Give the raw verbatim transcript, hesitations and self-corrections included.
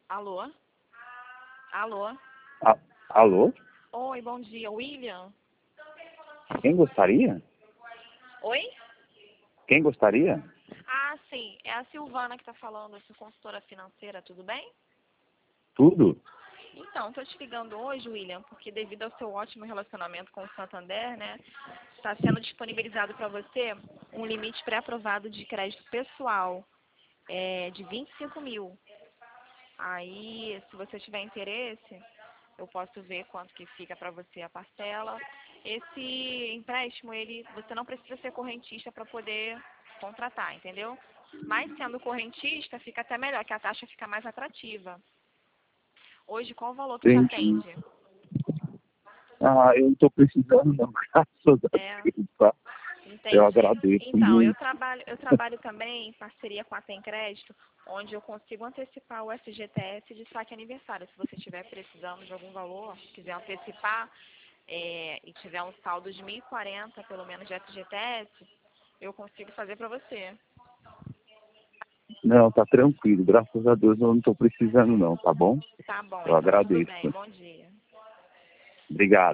Alô? Alô? A- Alô? Oi, bom dia. William? Quem gostaria? Oi? Quem gostaria? Ah, sim. É a Silvana que está falando. Eu sou consultora financeira, tudo bem? Tudo? Então, estou te ligando hoje, William, porque devido ao seu ótimo relacionamento com o Santander, né, está sendo disponibilizado para você um limite pré-aprovado de crédito pessoal é, de vinte e cinco mil. Aí, se você tiver interesse, eu posso ver quanto que fica para você a parcela. Esse empréstimo, ele, você não precisa ser correntista para poder contratar, entendeu? Mas sendo correntista, fica até melhor, que a taxa fica mais atrativa. Hoje, qual o valor que te Entendi. atende? Ah, eu não tô precisando não, graças a É, Deus, tá? Eu entendi. agradeço Então, eu muito. trabalho, eu trabalho também em parceria com a Tem Crédito, onde eu consigo antecipar o F G T S de saque aniversário. Se você estiver precisando de algum valor, quiser antecipar é, e tiver um saldo de mil e quarenta, pelo menos de F G T S, eu consigo fazer para você. Não, tá tranquilo, graças a Deus eu não tô precisando não, tá bom? Tá bom, Eu então tudo bem. agradeço. Bom dia. Obrigado.